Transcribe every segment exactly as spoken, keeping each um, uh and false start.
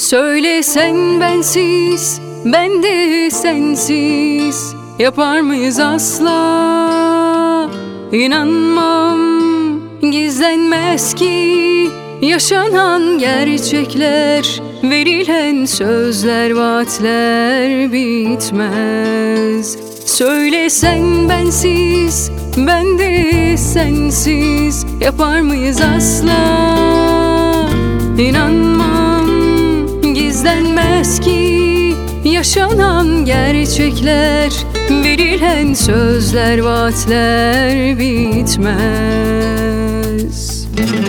Söyle sen bensiz, ben de sensiz, yapar mıyız asla? İnanmam, gizlenmez ki yaşanan gerçekler, verilen sözler, vaatler bitmez. Söyle sen bensiz, ben de sensiz, yapar mıyız asla? İnanmam, gizlenmez ki yaşanan gerçekler, verilen sözler, vaatler bitmez.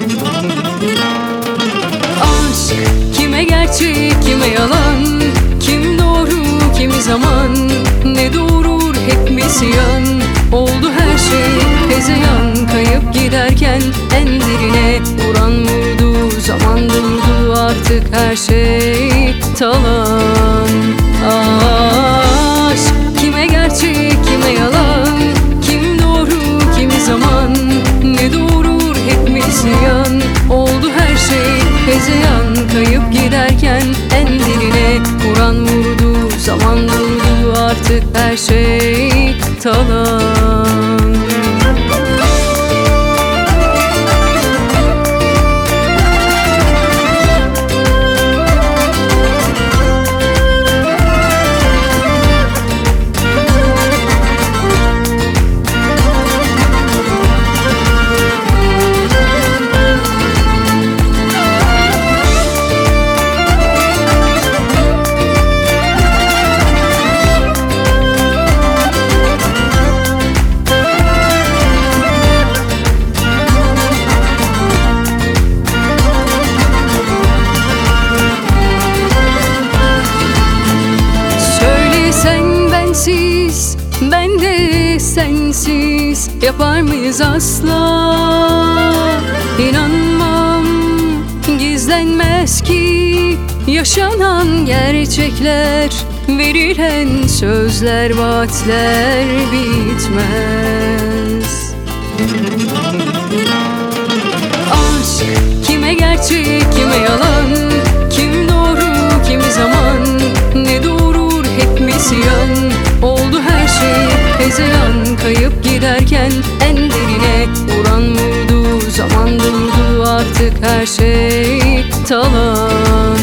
Aşk kime gerçek, kime yalan, kim doğru, kimi zaman, ne doğurur hep misyan. Oldu her şey hezeyan, kayıp giderken en derine vuran vurdu, zaman durdu, artık her şey talan. Aşk kime gerçek, kime yalan, kim doğru, kimi zaman, ne doğurur hep misyan. Oldu her şey hezeyan, kayıp giderken en derine vuran vurdu, zaman durdu, artık her şey talan. Ben de sensiz, yapar mıyız asla? İnanmam, gizlenmez ki yaşanan gerçekler, verilen sözler, vaatler bitmez. Aşk kime gerçek, kime yalan, kim doğru, kimi zaman, ne doğurur hep misyan. Oldu her şey hezeyan, kayıp giderken en derine vuran vurdu, zaman durdu, artık her şey talan.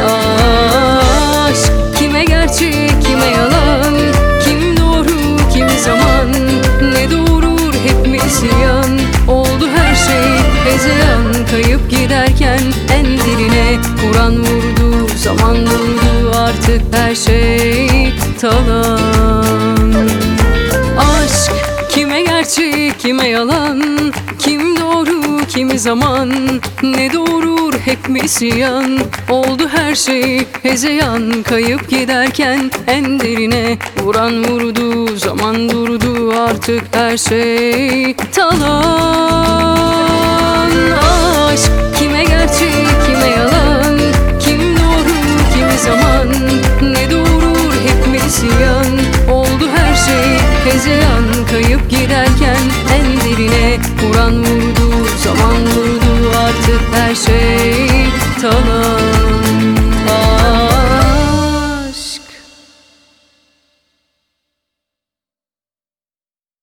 Aşk kime gerçek, kime yalan, kim doğru, kimi zaman, ne doğurur hep misyan. Oldu her şey hezeyan, kayıp giderken en derine vuran vurdu, zaman durdu, artık her şey talan. Aşk kime gerçek, kime yalan, kim doğru, kimi zaman, ne doğurur hep misyan. Oldu her şey hezeyan, kayıp giderken en derine vuran vurdu, zaman durdu, artık her şey talan. Aşk kime gerçek, kime yalan, kim doğru, kimi zaman, ne doğurur hep misyan. Oldu her şey hezeyan, kayıp giderken en derine vuran vurdu, zaman durdu, artık her şey talan.